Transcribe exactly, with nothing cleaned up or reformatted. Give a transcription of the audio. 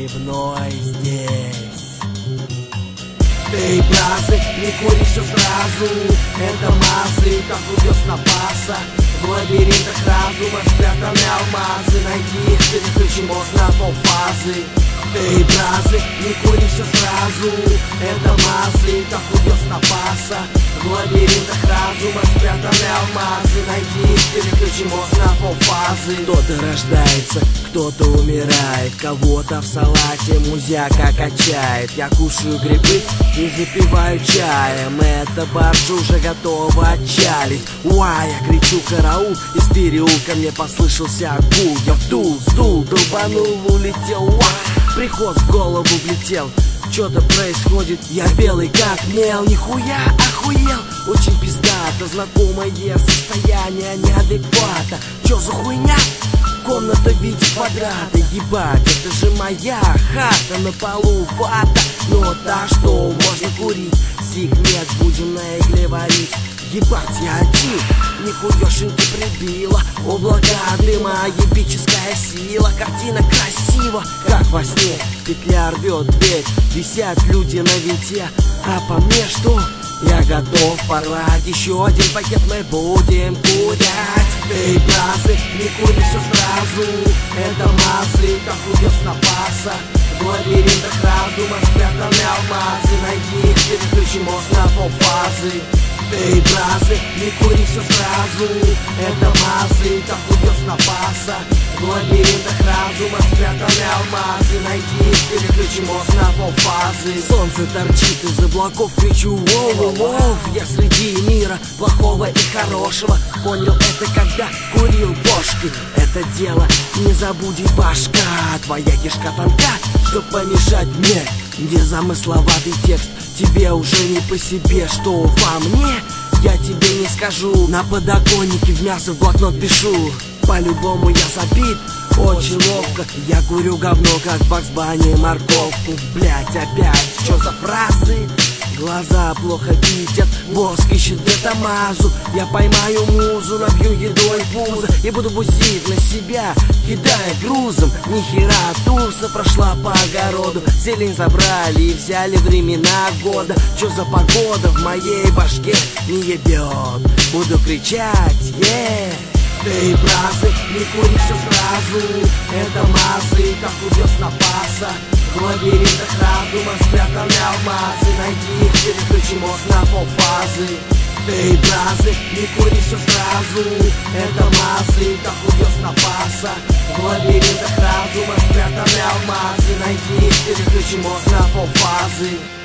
грибной здесь. Эй, бразы, не кури все сразу, это мазы, как у весна паса. В лабиринтах разума спрятаны алмазы, найди их, переключи мозг на полфазы. Эй, бразы, не кури все сразу, это мазы, как у весна паса. В лабиринтах разума спрятаны алмазы, найди их, переключи мозг на полфазы. Кто-то рождается, кто-то умирает, кого-то в салате музяка качает. Я кушаю грибы и запиваю чаем, эта баржа уже готова отчалить. Уа, я кричу караул, из переулка мне послышался гул. Я вдул, сдул, долбанул, улетел, уа, приход в голову влетел. Что-то происходит, я белый как мел. Нихуя, охуел, очень пиздато. Знакомое состояние неадеквата. Чё за хуйня? Комната в виде квадрата. Ебать, это же моя хата. На полу вата, но так что можно курить. Сигнет будем на игле варить. Ебать, я один, нихуешеньки прибила. Облака дыма, ебическая сила. Картина красива, как во сне. Петля рвет дверь, висят люди на винте. А по мне что? Я готов порвать еще один пакет, мы будем курять. Эй, бразы, не кури все сразу, это мазы, как у весна паса. В лабиринтах разума спрятаны алмазы, найди их, переключи мозг на полфазы. Эй, бразы, не кури все сразу, это мазы, как у весна паса. В лабиринтах разума спрятаны алмазы, найди их, переключи мозг на полфазы. Солнце торчит из облаков, кричу воу-воу-воу. Я среди мира плохого и хорошего. Понял это, когда курил бошки. Это дело, не забуди, башка. Твоя кишка тонка, чтоб помешать мне. Незамысловатый текст, тебе уже не по себе. Что во мне, я тебе не скажу. На подоконнике в мясо в блокнот пишу. По-любому я забит, очень ловко. Я курю говно, как Бакс Банни морковку. Блять, опять, что за фразы? Глаза плохо видят, воск ищет где-то мазу. Я поймаю музу, набью едой пузо и буду бузить на себя, кидая грузом. Нихера туса прошла по огороду. Зелень забрали и взяли времена года. Чё за погода в моей башке не ебет? Буду кричать, yeah. Эй, бразы, не кури все сразу, это мазы, как у весна паса. В лабиринтах разума спрятаны алмазы, найди их, переключи мозг на полфазы. Эй, бразы, не кури все сразу, это мазы, как у весна паса. В лабиринтах разума спрятаны алмазы, найди их, переключи мозг на полфазы.